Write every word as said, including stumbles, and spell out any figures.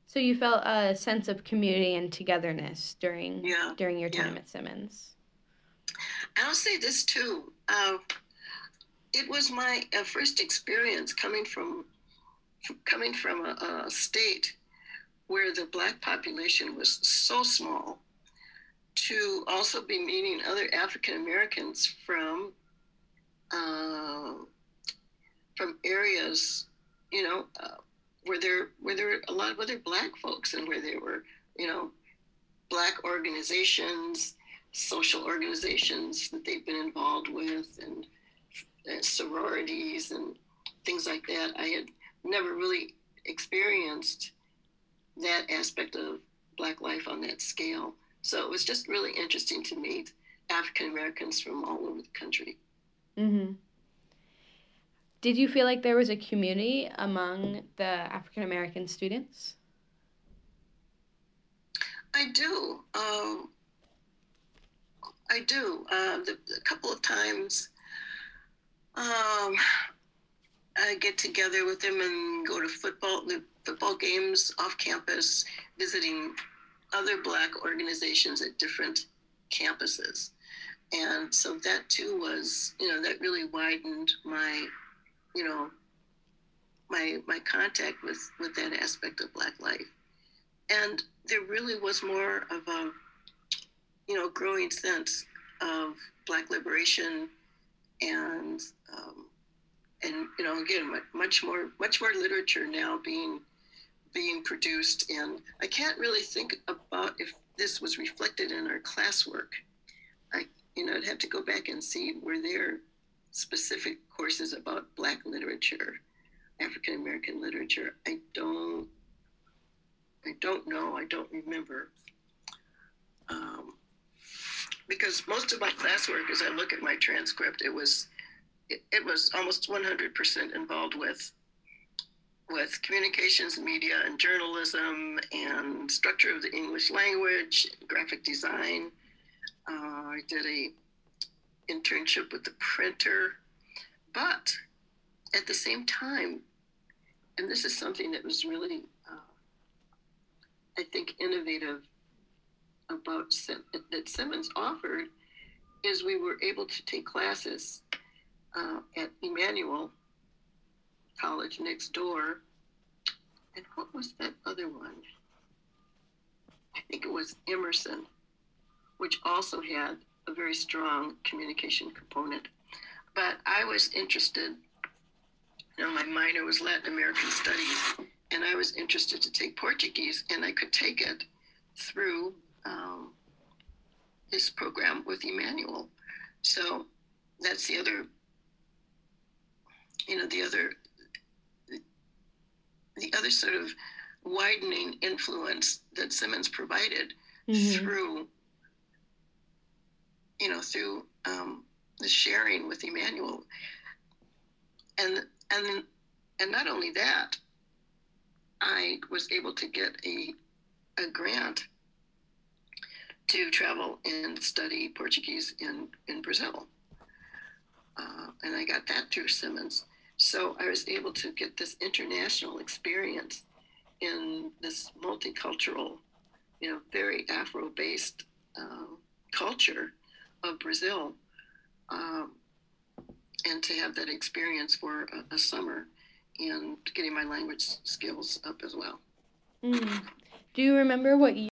So you felt a sense of community and togetherness during Yeah, during your yeah. time at Simmons. And I'll say this too. Uh, it was my uh, first experience coming from coming from a, a state where the black population was so small to also be meeting other African Americans from uh, from areas, you know, uh, where there where there were a lot of other black folks and where there were, you know, black organizations, social organizations that they've been involved with, and uh, sororities and things like that. I had never really experienced that aspect of black life on that scale. So it was just really interesting to meet African Americans from all over the country. Hmm. Did you feel like there was a community among the African American students? I do. Um, I do. Uh, the, a couple of times um, I get together with them and go to football the football games off campus, visiting other black organizations at different campuses. And so that too was, you know, that really widened my, you know, my my contact with with that aspect of black life. And there really was more of a, you know, growing sense of black liberation and um, and you know, again, much more much more literature now being being produced. And I can't really think about if this was reflected in our classwork. I, you know, I'd have to go back and see were there specific courses about black literature, African American literature. I don't I don't know. I don't remember. Um, because most of my classwork, as I look at my transcript, it was it, it was almost one hundred percent involved with with communications, media, and journalism, and structure of the English language, graphic design. Uh, I did a internship with the printer, but at the same time, and this is something that was really, uh, I think, innovative about that Simmons offered, is we were able to take classes uh, at Emmanuel College next door. And what was that other one? I think it was Emerson, which also had a very strong communication component. But I was interested, you know, my minor was Latin American Studies, and I was interested to take Portuguese, and I could take it through um, this program with Emmanuel. So that's the other, you know, the other, the other sort of widening influence that Simmons provided Hmm. through, you know, through um, the sharing with Emmanuel, and and and not only that, I was able to get a a grant to travel and study Portuguese in in Brazil, uh, and I got that through Simmons. So I was able to get this international experience in this multicultural, you know, very Afro-based um, culture of Brazil, um, and to have that experience for a, a summer and getting my language skills up as well. Mm. Do you remember what